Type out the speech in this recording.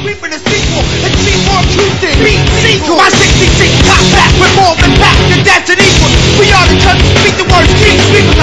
sweeping the sequel. It's me for acoustic. Beat sequel. My 66 top back with more than back. And that's an equal. We are the judges. Speak the words. Keep sweeping.